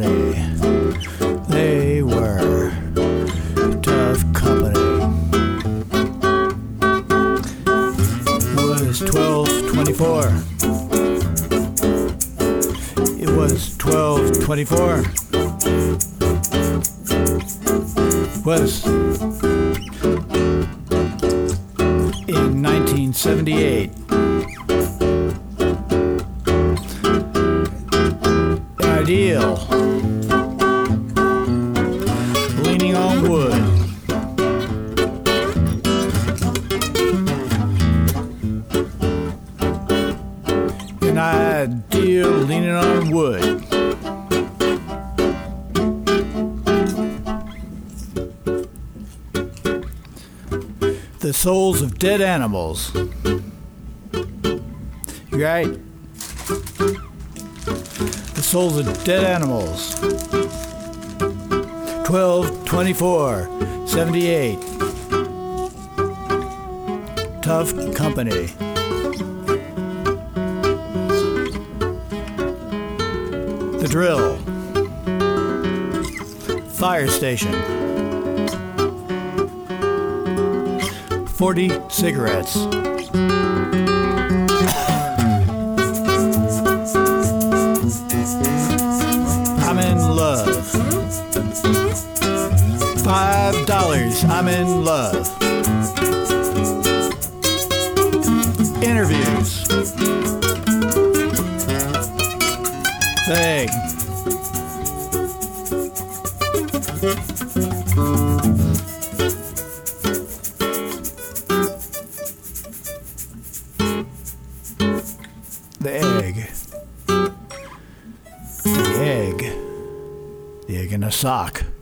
company. They were tough company. It was 12:24. It was 12:24. Was in 1978. Ideal. Leaning on wood. An ideal leaning on wood. The souls of dead animals. You right? The souls of dead animals. 12:24:78. Tough company. The drill. Fire station. 40 cigarettes. I'm in love. $5. I'm in love. Interviews. Thing. The egg. The egg. The egg in a sock.